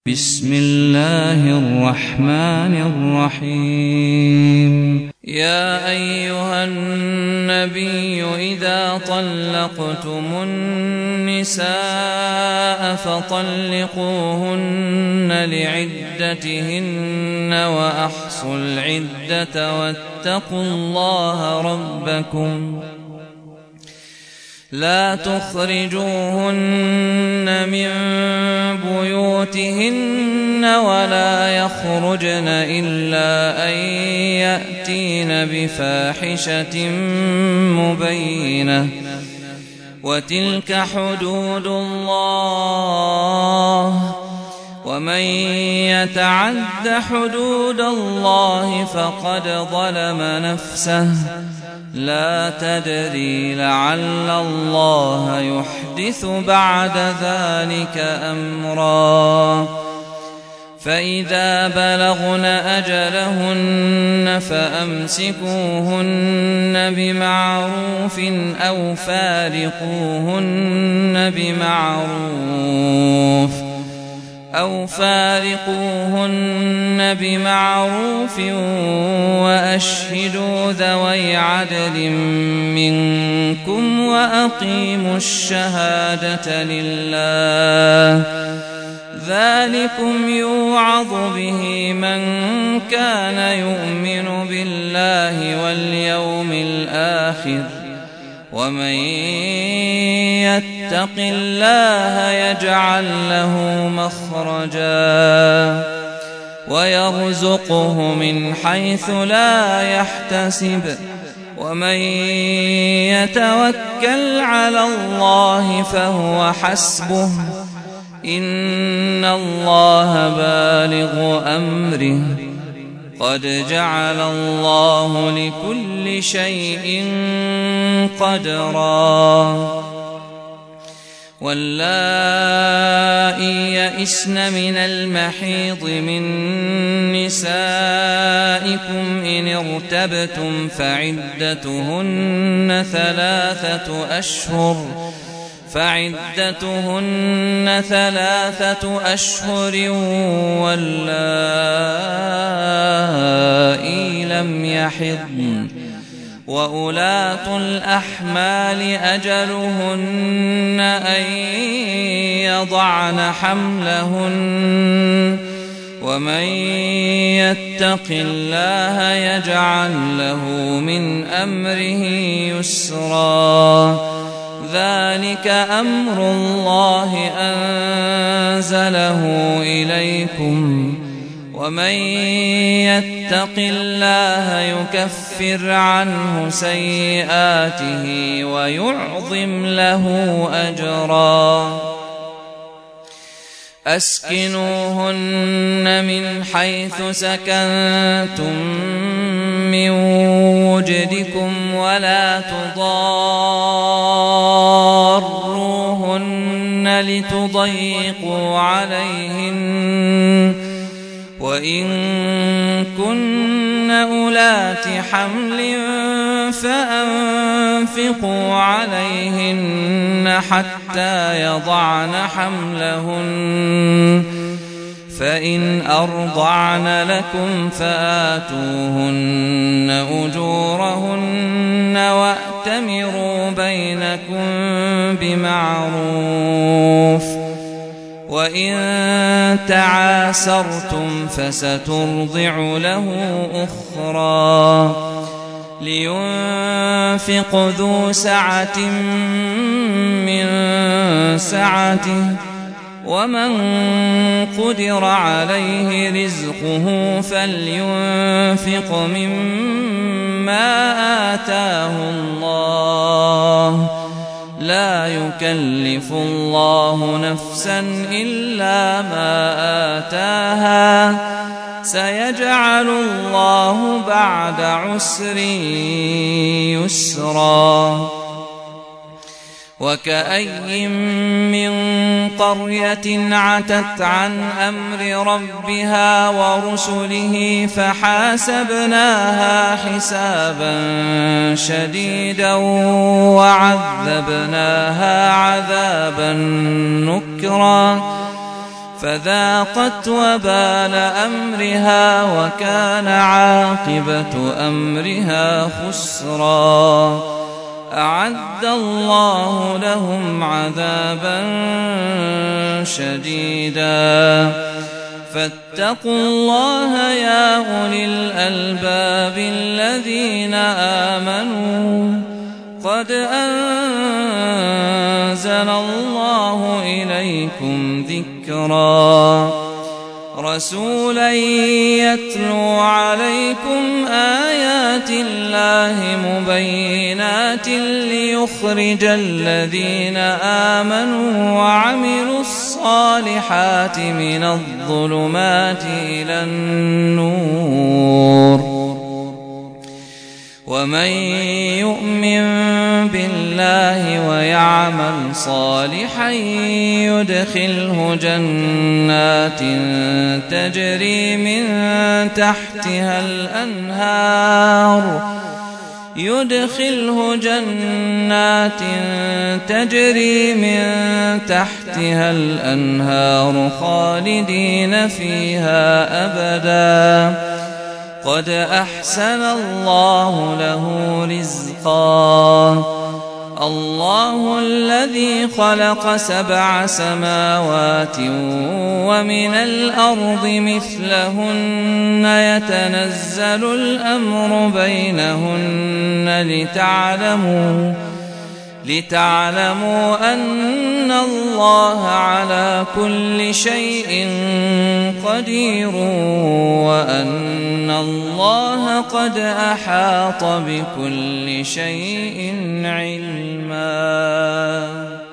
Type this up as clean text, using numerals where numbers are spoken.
بسم الله الرحمن الرحيم. يا أيها النبي إذا طلقتم النساء فطلقوهن لعدتهن وأحصوا العدة واتقوا الله ربكم لا تخرجوهن من بيوتهن ولا يخرجن إلا أن يأتين بفاحشة مبينة وتلك حدود الله ومن يتعد حدود الله فقد ظلم نفسه لا تدري لعل الله يحدث بعد ذلك أمرا فإذا بلغن أجلهن فأمسكوهن بمعروف أو فارقوهن بمعروف وأشهدوا ذوي عدل منكم وأقيموا الشهادة لله ذلكم يوعظ به من كان يؤمن بالله واليوم الآخر ومن يتق الله يجعل له مخرجا ويرزقه من حيث لا يحتسب ومن يتوكل على الله فهو حسبه إن الله بالغ أمره قد جعل الله لكل شيء قدرا واللائي يئسن من المحيض من نسائكم إن ارتبتم فعدتهن ثلاثة أشهر واللائي لم يحضن وأولاة الأحمال أجلهن أن يضعن حملهن ومن يتق الله يجعل له من أمره يسرا ذلك أمر الله أنزله إليكم ومن يتق الله يكفر عنه سيئاته ويعظم له أجرا أسكنوهن من حيث سكنتم من وجدكم ولا تضاروهن لتضيقوا عليهن وإن كن أولات حمل فأنفقوا عليهن حتى يضعن حملهن فإن أرضعن لكم فآتوهن أجورهن وأتمروا بينكم بمعروف وإن تعاسرتم فسترضع له أخرى لينفق ذو سعة من سعته ومن قدر عليه رزقه فلينفق مما آتاه الله لا يكلف الله نفسا إلا ما آتاها سيجعل الله بعد عسر يسرا وكأي من قرية عتت عن أمر ربها ورسله فحاسبناها حسابا شديدا وعذبناها عذابا نكرا فذاقت وبال أمرها وكان عاقبة أمرها خسرا. أعد الله لهم عذابا شديدا فاتقوا الله يا أولي الألباب الذين آمنوا قد أنزل الله إليكم ذكرا رسولا يتلو عليكم آيات الله مبينات ليخرج الذين آمنوا وعملوا الصالحات من الظلمات إلى النور ومن يؤمن بالله ويعمل صالحا يدخله جنات تجري من تحتها الأنهار خالدين فيها أبدا قد أحسن الله له رزقا. الله الذي خلق 7 سماوات ومن الأرض مثلهن يتنزل الأمر بينهن لتعلموا أن الله على كل شيء قدير وأن الله قد أحاط بكل شيء علما.